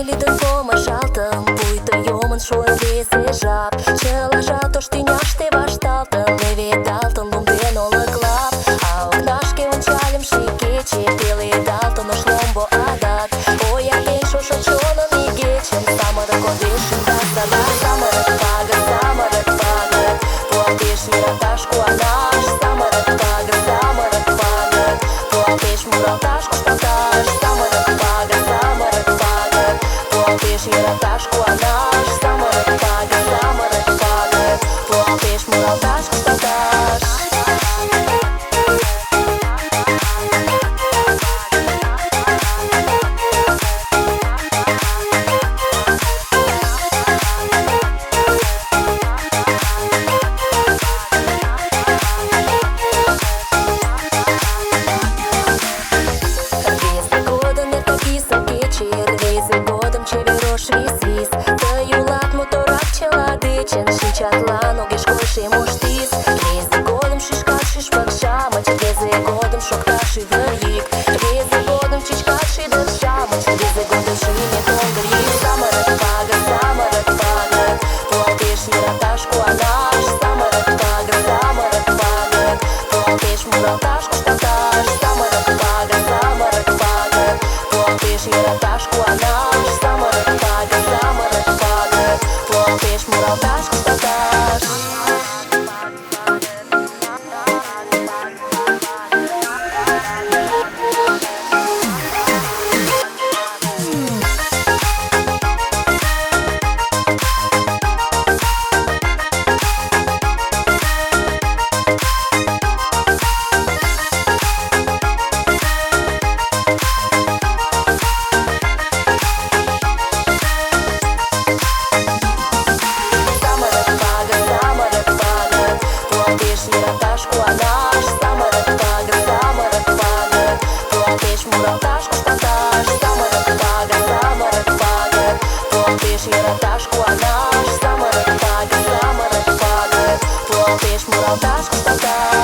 Lidă vom așaltă, puită eu mă înșură deseja. Ce laja to știneaș te vaștaltă, ne vedaltă în lumbe nu lăclap. Au nașche un cealem și ghece, pele daltă nu șlombo adat. Oi adei șoșocionă mi ghecem, samără condition da da samără pagă, samără pagă. Poateș mirataș cu anaș, samără pagă, samără pagă. Poateș murataș cu șpantaș, samără pagă, samără pagă. Poateș mirataș cu anaș, samără pagă, samără pagă. Poateș murataș cu șpantaș. Чатлану гешкой ши муштис Везде годом шишкаши шпакшама Везде годом шокташи верик Везде годом чичкаши дыршама Везде годом ши не тонгрик Самарат пага, самарат пага Платеш мираташку анаш Самарат пага, самарат пага Платеш мураташку штаташ Самарат пага, самарат пага Платеш мираташку анаш Самарат пага, самарат пага Платеш мураташку штаташ. Муралташку анаш, самарат пага, самарат пага. Платеш муралташку штаташ, самарат пага, самарат пага. Платеш муралташку анаш, самарат пага, самарат пага. Платеш муралташку штаташ.